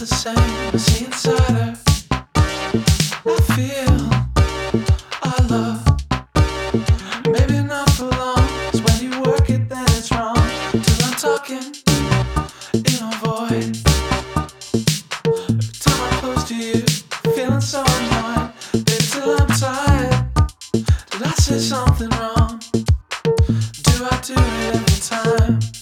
the same. I see inside her. I feel our love. Maybe not for long. 'Cause when you work it, then it's wrong. Till I'm talking in a void. Every time I'm close to you, feeling so annoyed. Baby, till I'm tired. Did I say something wrong? Do I do it every time?